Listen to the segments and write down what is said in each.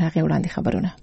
هغه وړاندې خبرونه.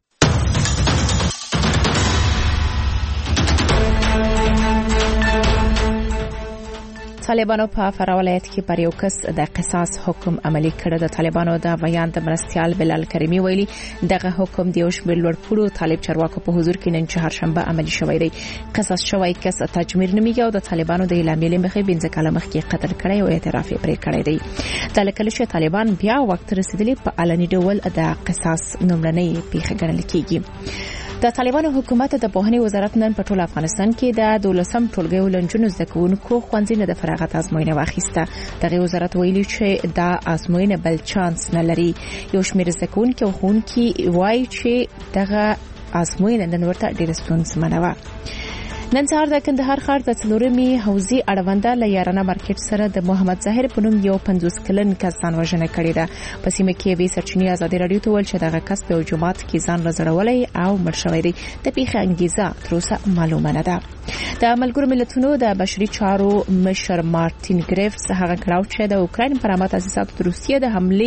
طالبانو په فراه ولایت کې پر یو کس د قصاص حکم عملی کړ. د طالبانو د بیان د مرستيال بلال کریمی ویلي دغه حکم د یو شمېر لوړپوړو طالب چارواکو په حضور کې نن چهارشنبه عملی شوی دی. قصاص شوی کس تجمیر نومیږي او د طالبانو د اعلامیې مخې 15 کاله مخکې قتل کړی او اعتراف یې پرې کړی دی. د لکلش طالبان بیا وخت رسیدلی په علني ډول د قصاص نوملنۍ پیښه ګڼل کیږي. د طالبانو حکومت د پوهنې وزارت نن په ټول افغانستان کې د 12 ټولګي ولنجونو زده کوونکو خوندینه د فراغت ازموینه واخیسته. دغه وزارت ویلي چې دا ازموینه بل چانس نه لري. یو شمېر زده کوونکي او ښوونکي وایي چې دغه ازموینه نن ورته ډېره ستونزمنه وه. نن سهار د کندهار ښار د څلورمې حوزې اړونده له یارانه مارکیټ سره د محمد ظاهر په نوم یو 50 کلن کس ځان وژنه کړې ده. په سیمه کې وی سرچینې ازادي رادیو ته ویل چې دغه کس په جمعات کې ځان لزړولې او مړ شوی دی. د پیښې انګیزه تر اوسه معلومه نه ده. د ملګرو ملتونو د بشري چارو مشر مارټین ګریفز هغه کړاو چې د اوکراین پر امنیت اساسات د روسیې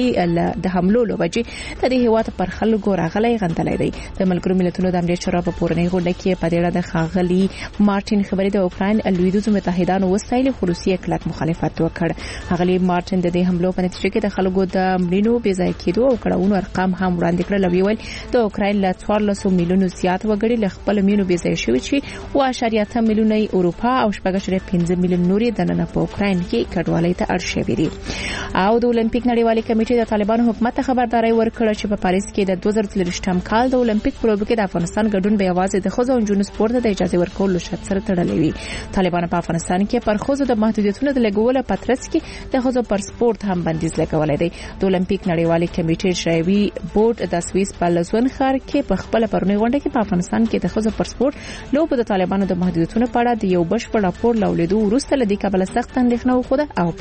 د حملو لوجې د دې هیواد پر خلکو راغلي غندلې دی. د ملګرو ملتونو د امنیت شورا په پورنۍ غونډه کې په دې اړه د خاغلی مارټین خبرې د اوکراین لویدیځو متحدانو وسایل خصوصي کلک مخالفت وکړ. هغه مارټین د دې حملو په نتیجه کې د خلکو د مړینو بې ځای کېدو او کړهونو ارقام هم وړاندې کړل. ویل د اوکراین له 14 میلیونو زیات وګړي له خپل مینو بې ځای شوي چې 1.8 میلیونه اروپا او 5.5 میلیون نوري د نن په اوکراین کې کډوالۍ ته اړ شوي دي. او د اولمپیک نړیوالې کمیټې د طالبانو حکومت خبرداري ورکړه چې په پاریس کې د 2023 کال د اولمپیک پروګرام کې د افغانستان ګډون به یوازې د ښځو او نجونو سپورت ته اجازه ورکول شرط سره تړلې وي. طالبان په افغانستان کې پر ښځو د محدودیتونو د لګولو په ترڅ کې د ښځو پر سپورت هم بندیز لګولې دی. د اولمپیک نړیوالې کمیټې شایوي بورډ د سویس په لزون ښار کې په خپل پرونی غونډه کې په افغانستان کې د ښځو پر سپورت لوب د طالبانو د محدودیتونو په اړه د یو بشپړ راپور لولیدو وروسته لدی کابل سخت اندېښنه وخوده او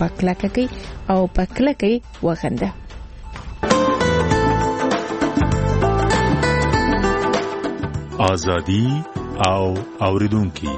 په کلکې وغنده. آزادی او اوریدونکو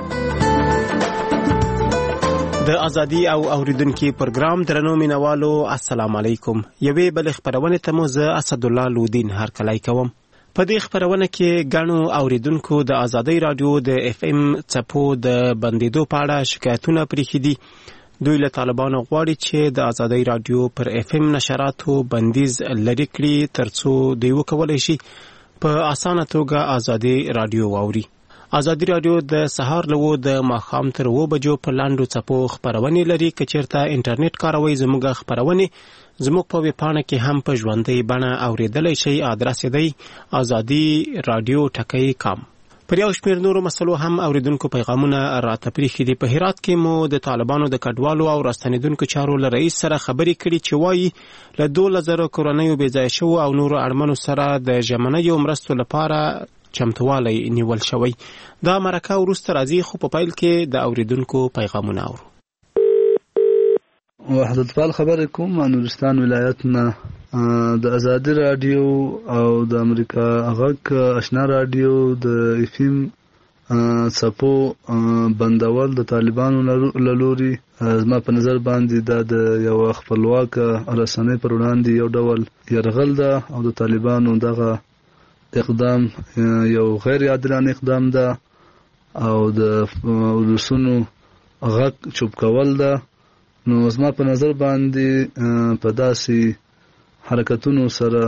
د ازادي او اوریدونکو پروګرام درنو مینوالو السلام علیکم. یوې بل خبرونه ته مو زه اسد الله لودین هر کله کوم. په دې خبرونه کې غنو اوریدونکو د ازادي رادیو د اف ام چپو د بندیدو په اړه شکایتونه پرې دي. دوی له طالبانو غواړي چې د ازادي رادیو پر اف ام نشراتو بندیز لري کړي ترڅو دوی وکولای شي په اسانه توګه ازادي رادیو واوري. ازادي رادیو د سهار لوو د ماخام تر 2 بجو په لاندو چپو خبرونه لري. کچیرته انټرنیټ کاروي زموږ خبرونه زموږ په ویبپاڼه کې هم په ژوندۍ بڼه اوریدلای شي. ادرس دی azadi.radio.com. پر یو شمېر نورو مسلو هم اوریدونکو پیغامونه راته پرېښي دي. په هرات کې مو د طالبانو د کډوالو او راستنیدونکو چارو له رئیس سره خبرې کړي چې وایي له 2000 کورنیو بې ځای شوو او نورو اړمنو سره د ژمنیو مرستو لپاره چمتوالی نیول شوی. دا مرکه وروسته راځي خو په پیل کې د اوریدونکو پیغامونه اورو. وحدت فال خبر کوم نورستان ولایتنا د ازادي رادیو او د امریکا غږ آشنا رادیو د افیم څپو بندول د طالبانو لوري زما په نظر باندې د یو خپلواک رسنۍ پر وړاندې یو ډول يرغل ده او د طالبانو دغه اقدام یو غیر عادلانه اقدام ده او د ولسونو غږ چوپ کول ده. نو زما په نظر باندې په داسې حرکتونو سره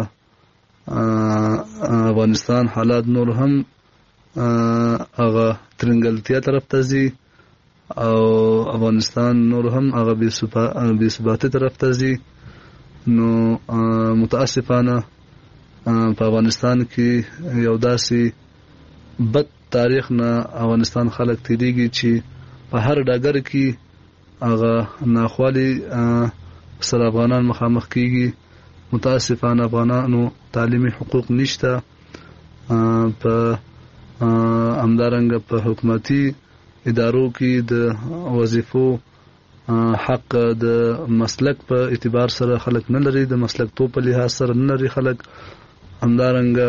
افغانستان حالات نور هم هغه ترنګلتیا طرف ته ځي او افغانستان نور هم هغه بې ثباتۍ طرف ته ځي. نو متاسفانه په افغانستان کې یو داسې بد تاریخ نه افغانستان خلک تیریږي چې په هر ډګر کې هغه ناخوالي سره افغانان مخامخ کیږي. متاسفانه افغانانو تعلیمي حقوق نشته. په همدارنګه په حکومتي ادارو کې د وظیفو حق د مسلک په اعتبار سره خلک نه لري، د مسلک تو په لحاظ سره نه لري خلک. همدارنګه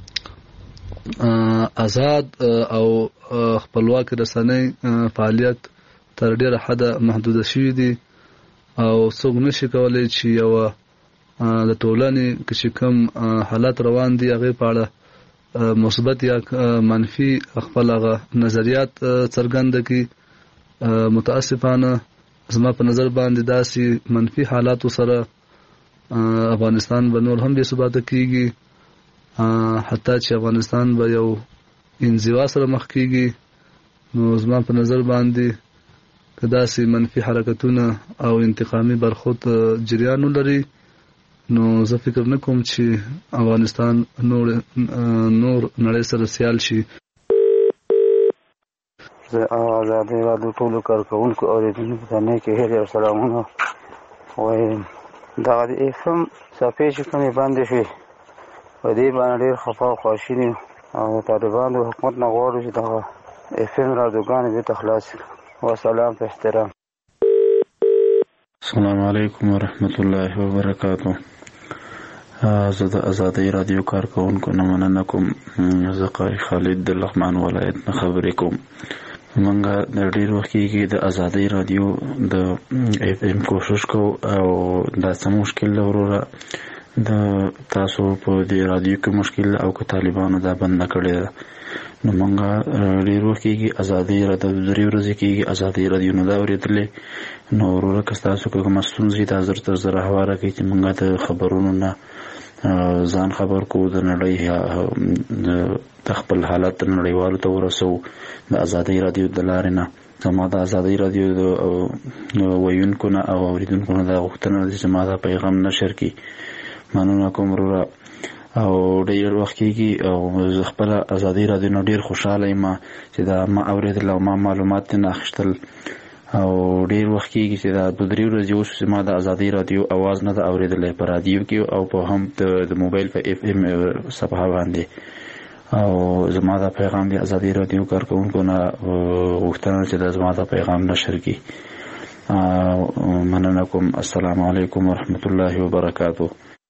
آزاد او خپلواک رسنۍ فعالیت تر ډیره حده محدود شوی دي او څوک نشي کولای چې یو د ټولنې کې کوم حالات روان دي هغه په اړه مثبت یا منفي خپل هغه نظریات څرګند کړي. متاسفانه زما په نظر باندې داسې منفي حالات سره افغانستان به نور هم بې ثباته کیږي، حتی چې افغانستان به یو انزوا سره مخ کیږي. نو زما په نظر باندې که داسې منفي حرکتونه او انتقامي برخورد جریان ولري نو زه فکر نه کوم چې افغانستان نور نړۍ سره سیال شي. زه آزادۍ رادیو ټولو کارکوونکو اورېدونکو ته نیکې هیلې او سلامونه وایم. دغه د اف ام صفحې چې کومې بندې شوې په دې باندې ډېر خفه او خواشین یو او د طالبانو د حکومت نه غواړو چې دغه اف ام رادیوګانې بېرته خلاص کړي. وسلام په احترام. السلام علیکم ورحمت الله وبرکاتو. زه د آزادۍ رادیو کارکوونکو نه مننه کوم. زه قاری خالد د لغمان ولایت نه خبرې کوم. موږ د ډېر وخت کېږي د آزادۍ رادیو د اف ام کوشش کوو او دا څه مشکل وروره د تاسو په دې رادیو کې مشکل او که طالبانو دا بند کړی ده نو موږ ډېر وخت کېږي آزادۍ رادیو 3 ورځې کېږي آزادۍ رادیو نه دا اورېدلې نو وروره که ستاسو کومه ستونزه دا زر تر زر هواره کوي چې موږ د خبرونو نه ځان خبر کو د نړۍ د خپل حالت نړیوالو ته ورسو د آزادۍ رادیو د لارې نه. زما د آزادۍ رادیو د ویونکو نه او اوریدونکو نه دا غوښتنه ده چې زما دا پیغام نشر کړي. مننه کوم وروره او ډېر وخت کېږي او زه خپله آزادۍ رادیو نه ډېر خوشحاله یم چې دا ما اورېدل او ما معلومات ترې نه اخیستل او ډېر وخت کېږي چې دا 2-3 ورځې اوس چې ما د آزادۍ رادیو اواز نه ده اورېدلی په رادیو کې او په هم د موبایل په اف ام صفحه باندې. او زما دا پیغام د آزادۍ رادیو کارکوونکو نه غوښتنه چې دا زما دا پیغام نشر کړي. مننه کوم. السلام علیکم ورحمت الله وبرکاتو.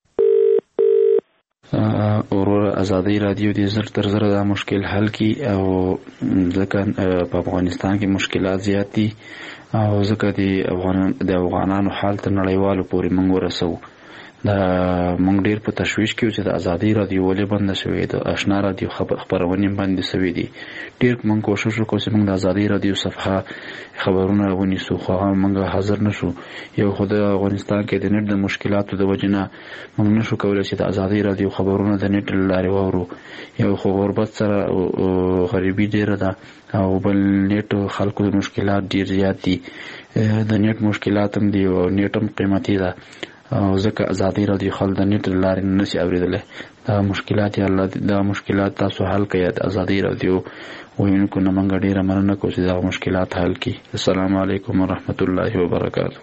وروره آزادۍ رادیو دې زر تر زره دا مشکل حل کړي او ځکه په افغانستان کې مشکلات زیات دي او ځکه د افغانانو حال تر نړیوالو پورې موږ ورسوو. دا موږ ډېر په تشویش کې چې د آزادۍ رادیو ولې بنده شوې د آشنا رادیو خپرونې بندې شوې دي. ډېر موږ کوشش وکړو چې موږ د آزادۍ رادیو صفحه خبرونه ونیسو خو هغه موږ حاضر نشو. یو خو د افغانستان کې د نت د مشکلاتو د وجې نه موږ نشو کولی چې د آزادۍ رادیو خبرونه د نت له لارې واورو. یو خو غربت سره غریبي ډېره ده او بل نت خلکو د مشکلات ډېر زیات دي. د نت مشکلات هم دي او نت هم قیمتي ده او ځکه آزادۍ رادیو خلک د نت له لارې نه شي اورېدلی. دا مشکلات یا الله دا مشکلات تاسو حل کړئ. د آزادۍ رادیو ویونکو نه موږ ډېره مننه کوو چې دا مشکلات حل کړي. السلام علیکم ورحمت الله وبرکاتو.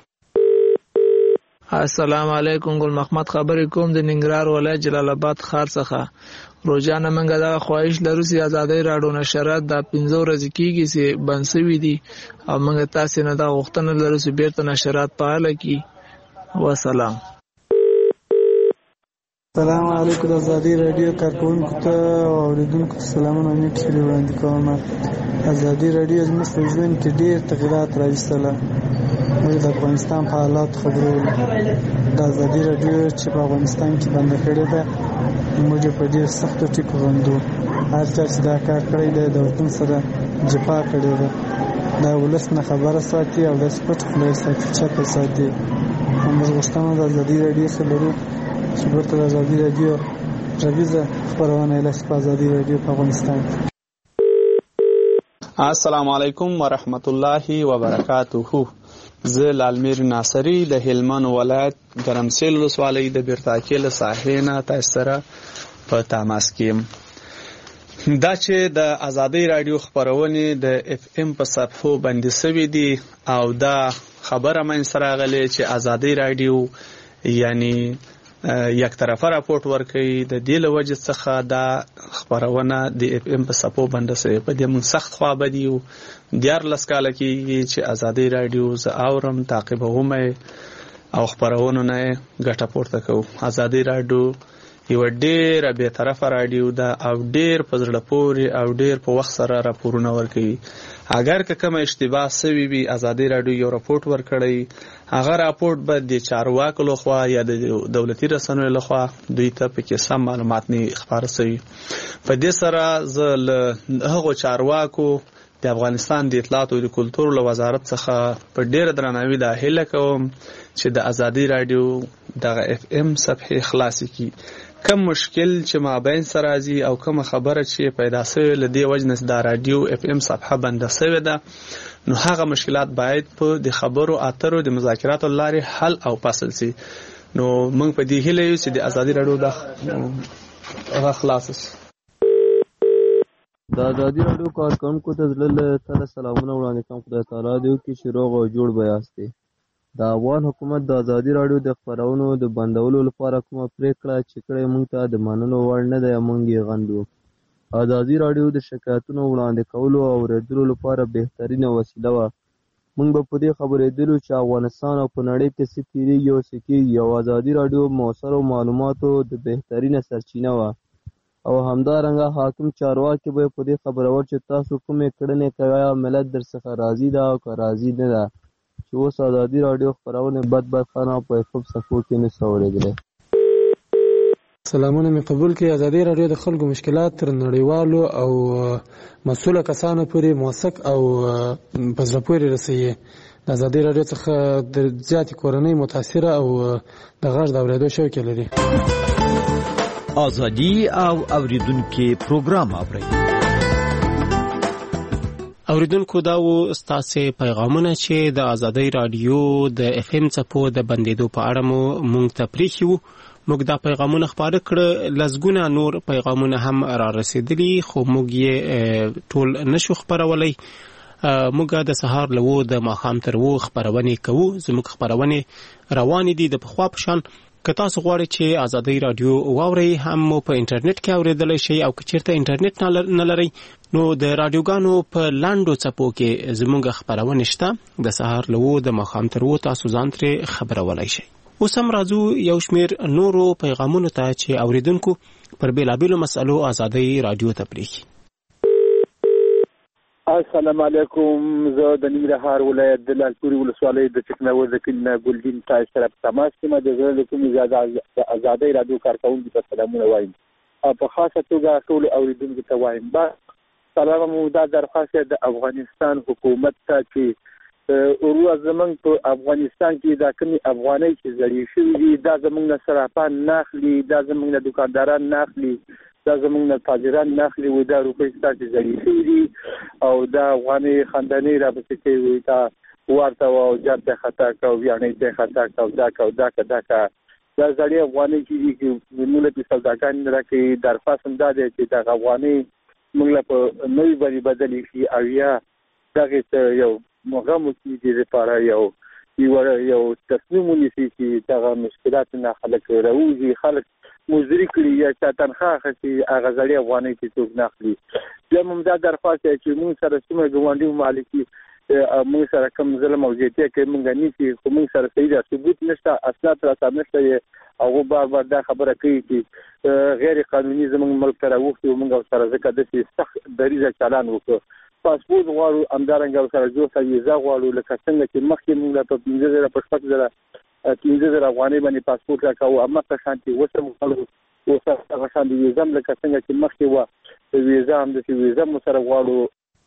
السلام علیکم. ګل محمد خبرې کوم د ننګرهار ولایت جلال آباد ښار څخه. روزانه موږ دا خواهش لرو چې آزادۍ راډیو نشرات دا 15 ورځې کېږي چې بند شوي دي او موږ تاسې نه دا غوښتنه لرو چې بیرته نشرات فعاله کړي. وسلام. السلام علیکم. د آزادۍ راډیو کارکوونکو ته او اوریدونکو ته سلامونه او نیکې هیلې وړاندې کوم. آزادۍ راډیو زموږ په ژوند کې ډېر تغیرات راوستله. موږ د افغانستان په حالات خبرولو. د آزادۍ راډیو چې په افغانستان کې بنده کړې ده موږ په ډېر سختو ټکو غندو. هر چا چې دا کار کړی دی د وطن سره جفا کړې ده. دا ولس نه خبره ساتي او داسې پټ خوله ساتي چپه ساتي. موږ غوښتنه د آزادۍ راډیو څخه لرو چې بیرته د آزادۍ راډیو غږیزه خپرونه اعلان په آزادۍ راډیو په افغانستان. السلام علیکم ورحمت الله وبرکاته. زه لالمیر ناصری د هلمند ولایت ګرمسیل ولسوالۍ د بیرتاکې له ساحې نه تاسو سره په تماس کې یم. دا چې د آزادۍ راډیو خپرونې د اف ام په صفحو باندې سوي دي او دا خبره منځ راغلې چې آزادۍ راډیو یعنی یک طرفه راپورټ ورکوي د دې له وجې څخه دا خپرونه د اف ام په صفحو باندې سوي. په دې موږ سخت خوابدي یو. 14 کاله کېږي چې آزادۍ راډیو زه اورم تعقیبوم او خپرونو نه ګټه پورته کوو. آزادۍ راډیو یو ډېر به طرفه رادیو ده او ډېر په زړه پورې او ډېر په وخت سره راپورونه ورکوي. اگر که کوم اشتباه سوي وي ازادي رادیو یو راپورټ ورکړی هغه راپورټ به د چارواکو لخوا یا د دولتي رسنیو لخوا دوی ته پکې سم معلومات نه خپاره شوي. په دې سره زه له هغو چارواکو د افغانستان د اطلاعات او د کلتور له وزارت څخه په ډېر درناوي دا هیله کوم چې د ازادي رادیو دغه اف ام صفحې خلاصې کړي. کم مشکل چې مابین سره راځي او کوم خبره چې پیدا شوې له دې وجه نه د رادیو اف ام صفحه بنده شوې ده نو هغه مشکلات باید په د خبرو اترو د مذاکراتو لارې حل او فصل شي. نو موږ په دې هیله یو چې د ازادي رادیو د خلاص شي. د ازادي رادیو کارکونکو ته زړه سره سلامونه وړاندې کوم. خدای تعالی دې وکړي چې روغ او جوړ به یاستئ. د افغان حکومت د ازادي رادیو د خپرونو د بندولو لپاره کومه پریکړه چې کړې موږ ته د منلو وړ نه ده، موږ یې غندو. ازادي رادیو د شکایتونو وړاندې کولو او اورېدلو لپاره بهترینه وسیله وه. موږ به په دې خبرېدلو چې افغانستان او په نړۍ کې څه تېرېږي او څه کېږي او ازادي رادیو مؤثرو معلوماتو د بهترینه سرچینه وه. او همدارنګه حاکم چارواکي به په دې خبرول چې تاسو کومې کړنې کوئ ملت درڅخه راضي ده او که راضي نه ده، چې اوس ازادي رادیو خپرونې بدبختانه په اف ام صفحو کې نشو اورېدلی. سلامونه مې قبول کړي. ازادي رادیو د خلکو مشکلات تر نړیوالو او مسؤله کسانو پورې موثق او په زړه پورې رسوي. د ازادي رادیو څخه د زیاتې کورنۍ متاثره او د غږ د اورېدو شوق لري. ازادي او اوریدونکو پروګرام اوري. اوریدونکو دا و ستاسو پیغامونه چې د ازادي رادیو د اف ام څپو د بندیدو په اړه مونږ ته پریښیو. موږ دا پیغامونه خپاره کړ، لزګونه نور پیغامونه هم را رسیدلي خو موږ یې ټول نشو خپرولای. موږ د سهار له د ماښام تر خپرونې کوو. زموږ خپرونې روان دي د پخوا په شان. که تاسو غواړئ چې ازادي رادیو واورئ هم په انټرنیټ کې اوریدلای شئ او که چیرته انټرنیټ نه لرئ نو د رادیوګانو په لاندو څپو کې زموږ خپرونه شته. د سهار له د ماښام تر تاسو ځان ترې خبرولای شئ. اوس هم راځو یو شمیر نورو پیغامونو ته چې اوریدونکو پر بیلابیلو مسئلو ازادي رادیو ته پریښي. السلام علیکم. زه د ننګرهار ولایت د لالپورې ولسوالۍ د چکناور د کلي ګلدین تای سره په تماس کې ما د زړه له کومې د ازادۍ رادیو کارکوونکو ته سلامونه وایم او په خاصه توګه ټولو اوریدونکو ته وایم سلام مو دا درخواست د افغانستان حکومت ته چې ورو زمونږ په افغانستان کې دا کومې افغانۍ چې زړې شوي دي دا زمونږ نه صرافان نه اخلي، دا زمونږ نه دکانداران نه اخلي، دا زمونږ نه تاجران نه اخلي، وایي دا روپۍ ستاسې زړې شوي دي او دا افغانۍ خندنۍ راپسې کوي، وایي دا ورته او جر ته خطا که او ویاڼۍ ته خطا که او دا که او دا که دا که دا زړې افغانۍ چې دي چې موږ له سوداګان نه راکوي. درخواست هم دا دی چې دغه افغانۍ موږ له په نوي باندې بدلې شي او یا دغې ته یو مغمو کې دې لپاره یو تصمیم ونیسي چې دغه مشکلات نه خلک راوځي، خلک مزدوري کړي یا چا تنخواه اخلي هغه زړې افغانۍ چې څوک نه اخلي. بیا هم دا درخواست دی چې موږ سره څومره ګاونډي ممالکي موږ سره کوم ظلم او زیاتي کوي موږ نیسي خو موږ سره صحیح ثبوت نشته، اسناد راسره نشته. هغه بار دا خبره کوي چې غیر قانوني زموږ ملک ته راوښتي او موږ سره ځکه داسې سخت دریځه چالان وکړو. پاسپورت غواړو، همدارنګه سره جوړه ویزا غواړو، لکه څنګه چې مخکې موږ په 15,000 په 15,000 افغانۍ باندې پاسپورت راکاوه، هماغه شانتي اوس هم غواړو، اوس هغه شانتي ویزا هم لکه څنګه چې مخکې وه ویزا هم داسې ویزا هم سره غواړو.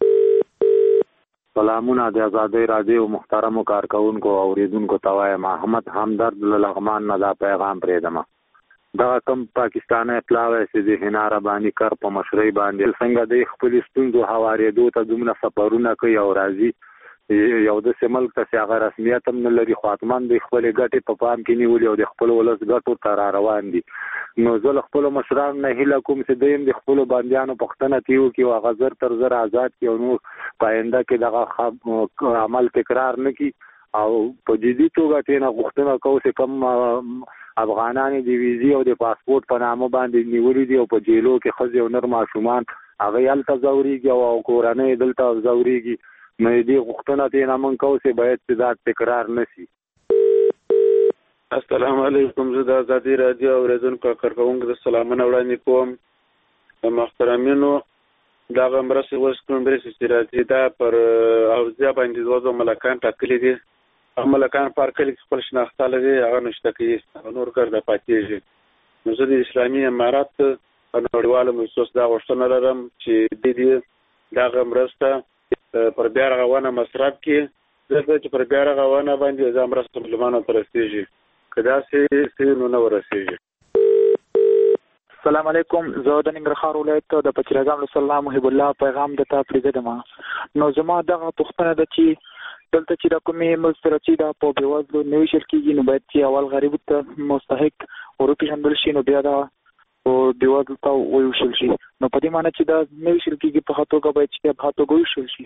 سلامونه د ازادۍ رادیو محترمو کارکوونکو او اوریدونکو ته وایم محمد همدرد له لغمان نه دا پیغام پرېږدم. دغه کم پاکستاني پلاوی چې د حنا رباني کار په مشرۍ باندې څنګه د خپلې ستونزو هوارېدو ته دومره سفرونه کوي او راځي یو داسې ملک ته چې هغه رسمیت هم نه لري خو حتماً د خپلې ګټې په پام کې نیولي او د خپل ولس ګټو ته را روان دي. نو زه له خپلو مشرانو نه هیله کوم چې دوی هم د خپلو بندیانو پوښتنه ترې وکړي او هغه زر تر زر آزاد کړي او نور په آینده کې دغه عمل تکرار نه کړي او په جدي توګه ترې نه غوښتنه کوو چې کوم افغانان د ویزې او د پاسپورت په نامه باندې نیولي دي او په جیلو کې ښځې او نر ماشومان هغه هلته ځورېږي او کورنۍ دلته ځورېږي. نو دې غوښتنه ترې نه موږ کوو چې باید چې دا تکرار نه شي. السلام علیکم. زه د ازادي رادیو اوریدونکو کارکونکو د سلامونه وړاندې کوم. د محترمینو دغه مرستې اوس کوم مرستې چې راځي دا پر حوزه باندې دوه ملکان ټاکلي دي. هغه ملکان په کلي کې خپل شناخته لري، هغه نشته کوي، نور ګرده پاتېږي. نو زه د اسلامي امارات په نړیوالو مؤسسو دا غوښتنه لرم چې دې دغه مرسته پر بیا رغونه مصرف کړي، ځکه چې پر بیا رغونه باندې دا مرسته مسلمانانو ته رسېږي. که داسې نو نه ورسېږي. السلام علیکم. زه د ننګرهار ولایت د پچیر اعظم رسول الله محب الله پیغام د ته پرېږدم. نو زما دغه پوښتنه ده چې دلته چې د کومې مرستې راځي دا په بېوزلو نه ویشل کېږي، نو باید چې اول غریبو ته مستحق وروپېژندل شي، نو بیا دا بېوزلو ته وویشل شي. نو په دې معنی چې دا نه ویشل کېږي په ښه توګه باید چې په ښه توګه وویشل شي.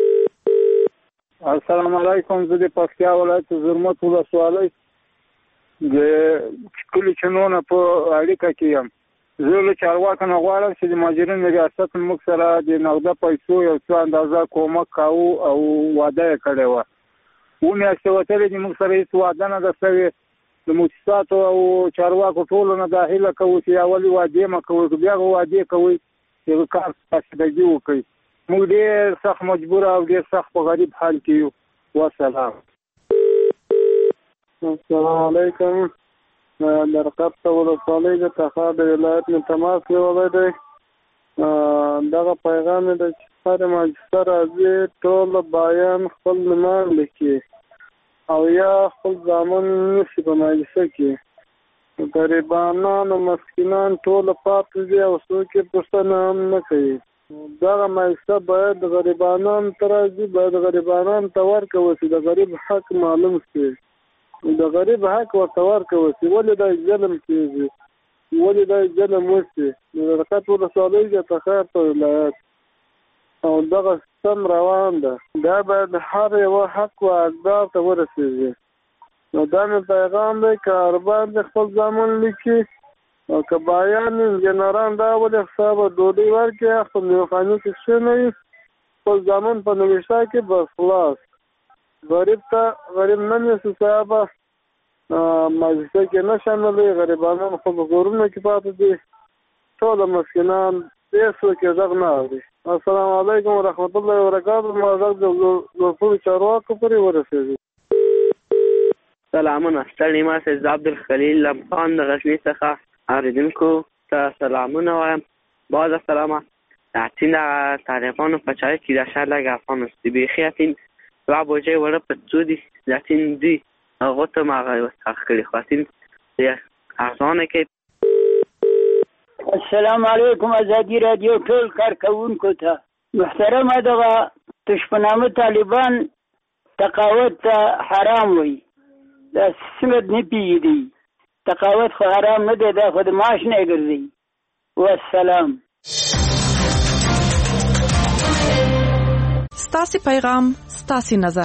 السلام علیکم. زه د پکتیا ولایت زرمت ولسوالۍ د کلي چنونه په اړیکه کې یم. زه له چارواکو نه غواړم چې د مهاجرینو ریاست موږ سره د نغده پیسو یو څه اندازه کومک کوو او وعده یې کړې وه. میاشتې وتلې دي، موږ سره هېڅ وعده نه ده شوې. د مؤسساتو او چارواکو ټولو نه دا هیله کوو چې یا ولې وعدې مه کوئ، که بیا به وعدې کوئ چې کار فاسدګي وکړئ. موږ ډېر سخت مجبوره او ډېر سخت په غریب حال کې یو. والسلام. السلام علیکم. درقد ته ولسوالۍ د تخار د ولایت نه تماس نیولی دی. دغه پیغام دی چې هر مجلسه راځي ټول بایان خپل نومان لیکي او یا خپل زامن نیسي په مجلسه کې. غریبانان او مسکینان ټول پاتې دي او څوک یې پوښتنه هم نه کوي. دغه مجلسه باید غریبانان ته راځي، باید غریبانان ته ورکوي چې د غریب حق معلوم شي، د غریب حق ورته ورکوي چې ولې دا ظلم کېږي، ولې دا ظلم وشي. د درقد ولسوالۍ د تخار په ولایت او دغه سیستم روان ده، دا باید هر یوه حق و حقدار ته ورسېږي. نو دا مې پیغام دی که اربان د خپل زامن لیکي او که بایان انجینران دا ولې حسابه ډوډۍ ورکړي، خپل میوخاني کې کښېنوي، خپل زامن په نوشته کې بس خلاص. غریب ته غریب نه نیسي صاحبه، مجلسه کې نه شاملوي. غریبانان خو په کورونو کې پاتې دي، ټول مسکینان هېڅوک یې غږ نه اوري. السلام علیکم ورحمت الله وبرکاتو. ما غږ د لوړپوړو چارواکو پورې ورسېږي. سلامونه. ستړي مه شئ. زه عبدالخلیل لمخان د غزني څخه اورېدونکو ته سلامونه وایم. باز السلامه. اتین طالبانو په چاره کې د شهر لږ افغان است بیخي اتین و بوجه وړه په څو دي اتین دوی هغه ته ما وسخ کړي خو اتین ارزانه کې. السلام علیکم. ازادي رادیو ټول کارکونکو ته محترمه. دغه تشپنامه طالبان تقاوت حرام وي، دا سمت نه پیږي. تقاوت خو حرام نه دی، دا خو د معاش نه ګرځي. والسلام. ستاسې پیغام ستاسې نظر.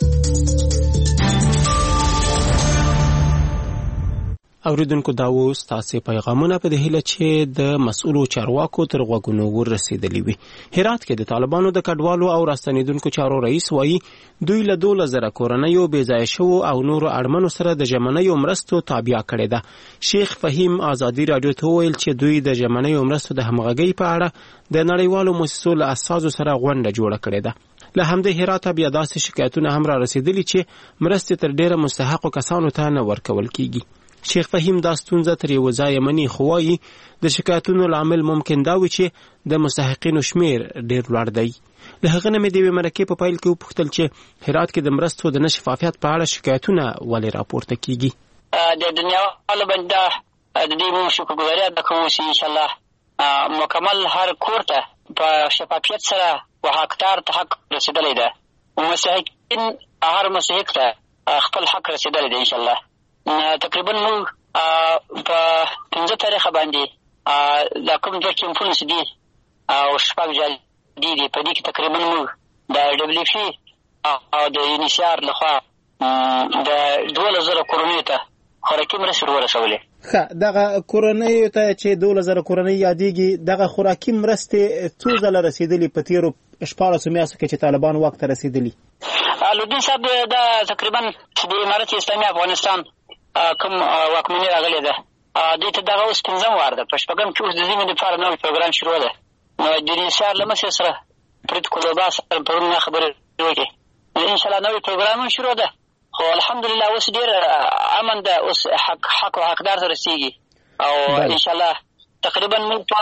اوریدونکو دا و ستاسې پیغامونه په دې هیله چې د مسؤلو چارواکو تر غوږونو ورسېدلي وي. هرات کې د طالبانو د کډوالو او راستنیدونکو چارو رئیس وایي دوی له 12,000 کورنیو بېځایه شوو او نورو اړمنو سره د ژمنیو مرستو تابع کړې ده. شیخ فهیم ازادي راډیو ته وویل چې دوی د ژمنیو مرستو د همغږۍ په اړه د نړیوالو مؤسسو له اساسو سره غونډه جوړه کړې ده. له همدې هراته بیا داسې شکایتونه هم را رسېدلي چې مرستې تر ډېره مستحقو کسانو ته نه ورکول کیږي. شیخ فهیم دا ستونزه تر یو ځایه مني، خو وایي د شکایتونو لامل ممکن دا وي چې د مستحقینو شمیر ډېر لوړ دی. له هغه نه مې د یوې مرکې په پیل کې وپوښتل چې هرات کې د مرستو د نه شفافیت په اړه شکایتونه ولې راپورته کیږي. د دنیا والو باندې د دې مو شکرګزاري ادا کوو چې انشاءالله مکمل هر کور ته په شفافیت سره و حقدار ته حق رسېدلی ده. مستحقین هر مستحق ته خپل حق رسېدلی ده انشاءالله. تقریبا موږ په 15 تاریخه باندې دا کوم دوه کیمپونه چې دي او شپږ جالي دي په دې کې تقریبا موږ د ډبلیو پی او د یونیسیار لخوا د 12,000 کورنیو ته خوراکي مرستې ورسولې. دغه کورنیو ته چې 12,000 کورنۍ یادېږي، دغه خوراکي مرستې څو ځله رسېدلي په تېرو 14 میاشتو کې چې طالبان واک ته رسېدلي؟ لودین صاحب دا تقریبا د امارت اسلامي افغانستان کوم واکمني راغلې ده دوی ته دغه اوس 5م وار ده. په شپږم کې اوس د ژمي دپاره نوی پروګرام شروع ده. نو د انحصار له مشر سره فرید کلوبا سره پرون خبرې وکړې. انشاءالله نوی پروګرام هم شروع ده. خو الحمدلله اوس ډېر امن ده. اوس حق او حقدار ته رسېږي او انشاءالله تقریبا موږ په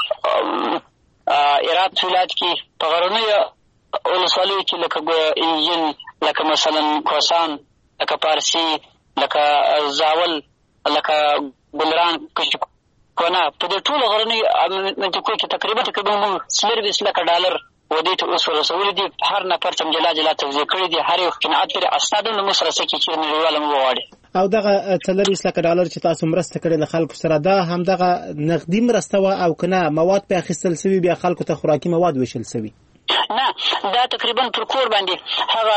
هرات ولایت کې په غرنیو ولسوالیو کې لکه انجن، لکه مثلا کوهستان، لکه پارسي، لکه زاول، لکه ګلران، کونه، په دې ټولو غرنیو منطقو کې تقریبا موږ 24 لکه ډالر ودې ته اوس ورسولي دي. هر نفر ته جلا جلا توزیع کړي دي. هر یو قناعت لري اسناد هم موږ سره څه چې نړیواله موږ وغواړي. او دغه 24 لکه ډالر چې تاسو مرسته کړې له خلکو سره دا هم دغه نقدي مرسته وه او که نه مواد په اخیستل سوي بیا خلکو ته خوراکي مواد ویشل سوي؟ نه، دا تقریبا پر کور باندې هغه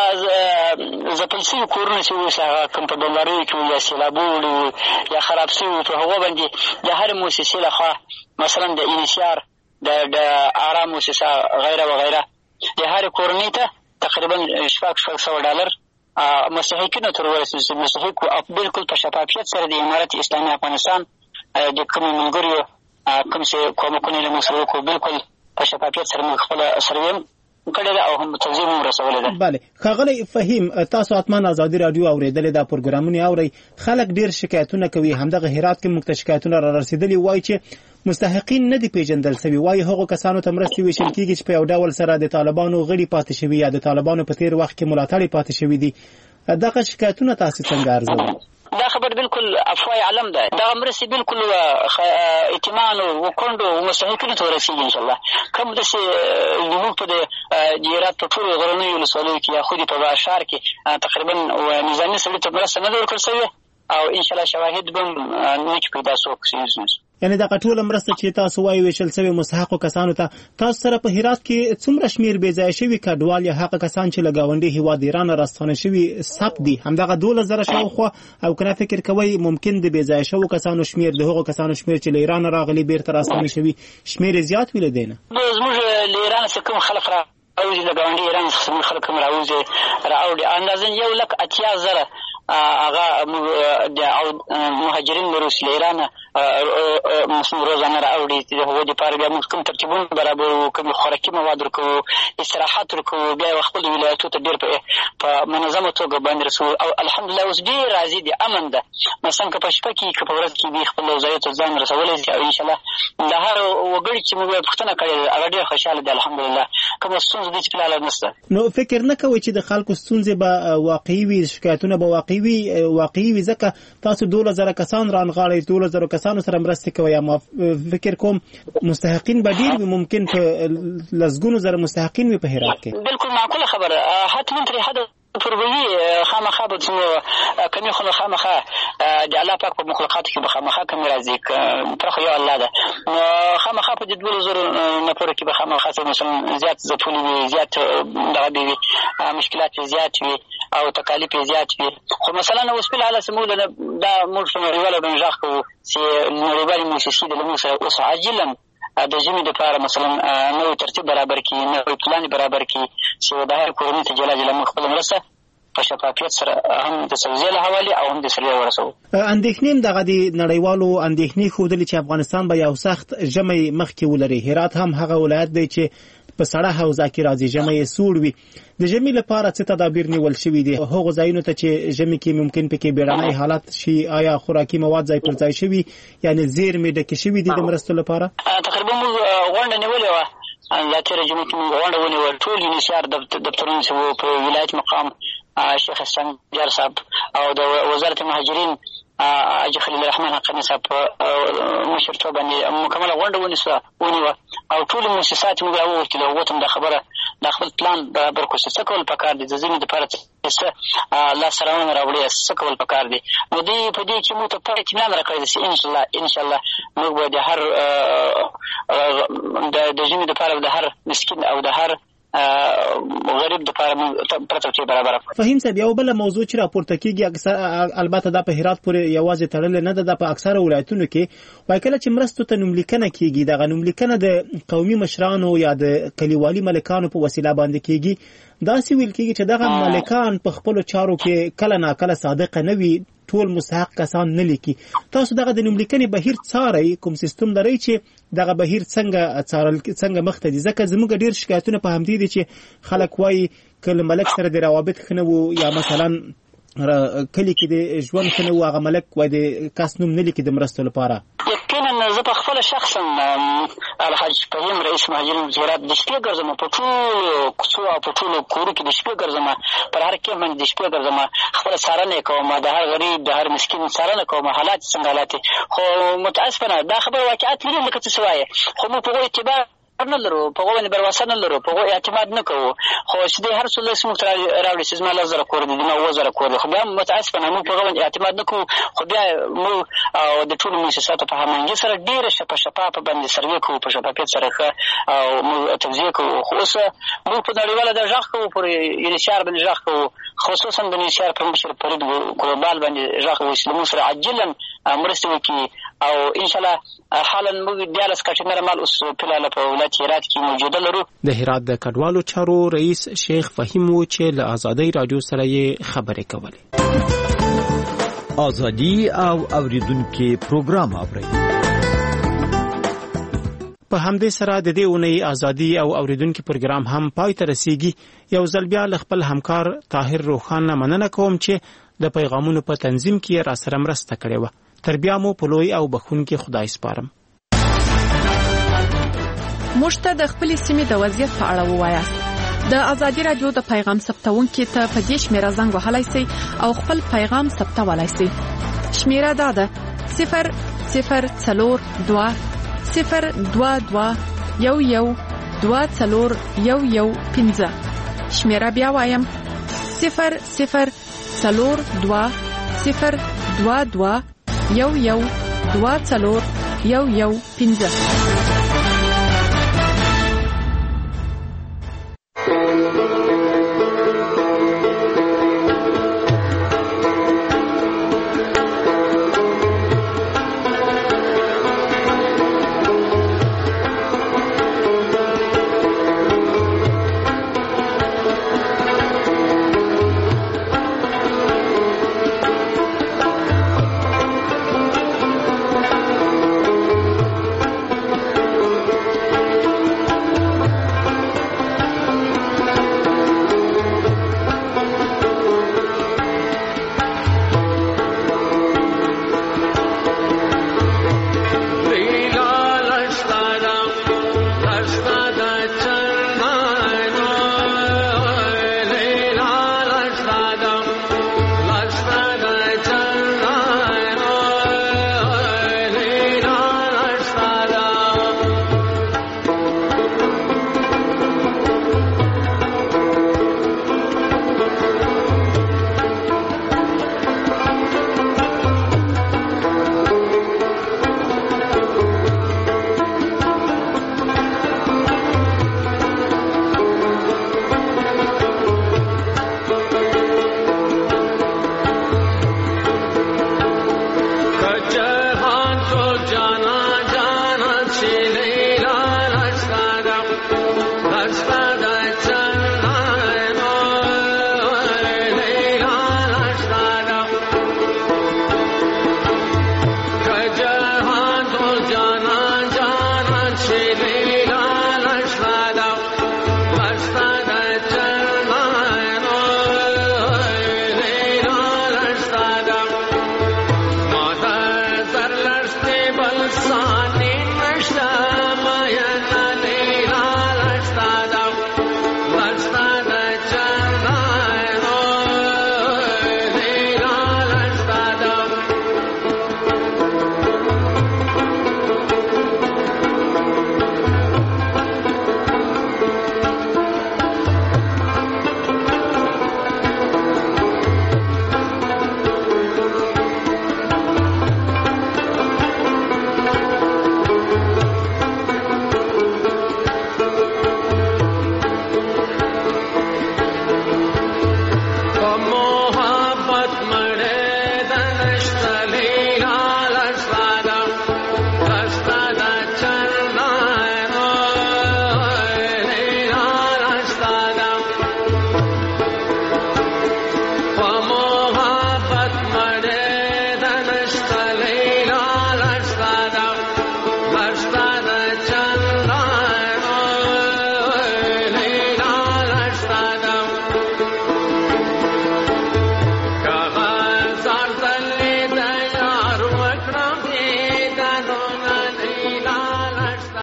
ځپل سوي کورونه چې اوس هغه کوم په بمباریو کې یا سیلابونو یا خراب سوي په هغو باندې د هرې مؤسسې لخوا مثلا د انحصار د آرام مؤسسه غیره و غیره د هرې کورنۍ ته تقریبا 600 ډالر مستحقینو ته ورسېږي. مستحق بالکل په شفافیت سره د امارت اسلامي افغانستان د کومو ملګریو کوم چې کومکونه یې موږ سره وکړو بالکل په شفافیت سره موږ خپله سروې هم کړې ده او هم توضیح هم رسولې ده. بله ښاغلی فهیم، تاسو حتما ازادي راډیو اورېدلې دا پروګرامونه اورئ. خلک ډېر شکایتونه کوي. همدغه هرات کې موږ ته شکایتونه را رسېدلي وایي چې مستحقین نه دي پیژندل سوي. وایي هغو کسانو ته مرستې ویشل کېږي چې په یو ډول سره د طالبانو غړي پاتې شوي یا د طالبانو په تېر وخت کې ملاتړي پاتې شوي دي. دغه شکایتونه تاسو څنګه ارزوئ؟ دا خبر بالکل افوای علم ده. دغه مرستې بالکل اطمینان و کونډو و مستحقینو ته ورسېږي انشاءالله. کوم داسې زموږ په د هرات په ټولو غرنیو ولسوالیو کې یا خو دې په ښار کې تقریبا نظامي سړي ته مرسته نه ده ورکړل سوې او انشاءالله شواهد به هم نه چې پیدا څوک یعنې دغه ټوله مرسته چې تاسو وایي ویشل سوې مستحقو کسانو ته، تاسو سره په هرات کې څومره شمېر بې ځایه شوي کډوال یا هغه کسان چې له ګاونډي هېواد ایران راستانه شوي ثبت دي همدغه 12,000 شاوخوا او که نه فکر کوئ ممکن د بې ځایه شوو کسانو شمېر د هغو کسانو شمېر چې له ایران راغلي بیرته راستانه شوي شمېر یې زیات وي له دې نه؟ زموږ له ایران څخه کوم خلک راوځي د ګاونډي ایران څخه زموږ خلک هم راوځي اندازاً 180,000 هغه مهاجرین روس له ایران روزانه راوړي. د هغو دپاره بیا موږ کوم ترتیبونه برابروو، کوم خوراکي مواد ورکوو، استراحت ورکوو، بیا یې خپلو ولایتو ته ډېر په منظمه توګه باندې رسوو او الحمدلله اوس ډېر راضي دي، امن ده. مثلا که په شپه کې که په ورځ کې دوی خپلو ځایو ته ځان رسولی شي او انشاءالله د هر وګړي چې موږ پوښتنه کړې ده هغه ډېر خوشحاله دي الحمدلله. کومه ستونزه دې چې فلحال نشته. نو فکر نه کوئ چې د خلکو ستونزې به واقعي وي، شکایتونه به واقعي وي ځکه تاسو 12,000 کسان رانغاړئ، 12,000 کسانو سره مرستې کوئ. اما فکر کوم مستحقین به ډېر وي، ممکن په لسګونو زره مستحقین وي په هرات کې. بالکل معقوله خبره. حتما ترې حد پروي خامخا به کمی خو خامخا د الله پاک په مخلوقاتو کې به خامخا کمی راځي پرخو یو الله ده. نو خامخا په دې 12,000 نفرو کې به خامخا مثلا زیات ځپلي وي، زیات دغه به وي، مشکلات یې زیات وي او تکالیف یې زیات وي. خو مثلا اوس فلحال زموږ دا موږ په نړیواله باندې غږ کوو چې نړیوالې مؤسسې د موږ سره اوس عاجلا د ژمي دپاره مثلا نوی ترتیب برابر کړي، نوی پلان برابر کړي چې د هر کورنۍ ته جلا جلا موږ خپله مرسته په شفافیت سره هم د توزیع له حوالې او هم د سروې ورسوو. اندېښنې هم دغه د نړیوالو اندېښنې ښودلې چې افغانستان به یو سخت ژمی مخکې ولري. هرات هم هغه ولایت دی چې په سړه حوزه کې راځي، ژمی یې سوړ وي. د ژمي لپاره څه تدابیر نیول شوي دي هغو ځایونو ته چې ژمي کې ممکن پکې بیړنی حالت شي؟ آیا خوراکي مواد ځای پر ځای شوي یعنې زیرمې ډکې شوي دي د مرستو لپاره؟ تقریبا موږ غونډه نیولې وه، دا تېره جمعه کې موږ غونډه ونیوه. ټول انحصار دفترونه چې وو په ولایت مقام شیخ اسفندیار صاحب او د وزارت مهاجرین حاجي خلیل الرحمن حقانی صاحب په مشرتوب باندې مکمله غونډه ونیوه او ټولې مؤسسات موږ راوغوښتلې. هغو ته هم دا خبره د خپل پلان برابر کړو چې څه کول پکار دي، د ژمي دپاره څه لاسته راوړنه راوړي، څه کول پکار دي. نو دوی په دې کې موږ ته پوره اطمینان راکړی دی چې انشاءالله موږ به د هر د ژمي دپاره د هر مسکین او د هر غریب دپاره پرته برابر. فهیم صاحب، یو بله موضوع چې راپورته کېږي البته دا په هرات پورې یوازې تړلې نه ده، دا په اکثره ولایتونو کې وایي کله چې مرستو ته نوملیکنه کېږي دغه نوملیکنه د قومي مشرانو یا د کلیوالي ملکانو په وسیله باندې کېږي. داسې ویل کېږي چې دغه ملکان په خپلو چارو کې کله ناکله صادقه نه وي، ټول مستحق کسان نه لیکي. تاسو دغه د نوملیکنې بهیر څارئ، کوم سیستم لرئ چې دغه بهیر څنګه مخ ته ځي؟ ځکه زموږ ډېر شکایتونه په همدې دي چې خلک وایي که له ملک سره د روابط ښه نه وو، یا مثلا کلی کې د ژوند ښه نه وو، هغه ملک وایي د کس نوم نه لیکي د مرستو لپاره. یقینا زه په خپله شخصا الحاج فهیم رئیس مهاجرین وزارت د شپې ګرځم، په ټولو کوڅو او په ټولو کورو کې د شپې ګرځم، پر هر کیمپ باندې د شپې ګرځم، خپله څارنه کوم، د هر غریب د هر مسکین څارنه کوم، حالات څنګه حالات. خو متاسفانه دا خبره واقعیت لري لکه څه وایي، خو موږ په هغو اعتبار نه لرو، په هغو باندې برواسه نه لرو، په هغو اعتماد نه کوو. خو چې دی هر څه لس موږ ته راوړي چې زما 10,000 کور دی، زما 7,000 کور دی، خو بیا متاسفانه موږ په هغو باندې اعتماد نه کوو. خو بیا موږ د ټولو مؤسساتو په هماهنګۍ سره ډېره شفافه باندې سروې کوو، په شفافیت سره ښه او موږ توضیح کوو. خو اوس موږ په نړیواله د غږ کوو، پر یونیسیار باندې غږ کوو، خصوصا د یونیسیار پر مشر فرید ګلوبال باندې غږ کوو چې موږ سره عاجلا مرستې وکړي. او انشاءالله حالا موږ 14 کنټینر مال اوس فلحال په ولایت هرات کې موجوده لرو. د هرات د کډوالو چارو رئیس شیخ فهیم و چې له آزادۍ رادیو سره یې خبرې کولې. آزادي او اوریدونکو پروګرام اوري. په همدې سره د دې اونۍ آزادي او اوریدونکو پروګرام هم پای ته رسیږي. یو ځل بیا خپل همکار طاهر روخان مننه کوم چې د پیغامونو په تنظیم کې را سره مرسته کړې و. تر بیا مو په لوی او بخښونکي خدای سپارم. موږ ته د خپلې سیمې د وضعیت په اړه ووایاست. د آزادي رادیو د پیغام ثبتونکي ته په دې شمیره زنګ وهلی سئ او خپل پیغام ثبتولی سئ. شمیره دا ده 00422 022112415. شمیره بیا وایم 00422112415.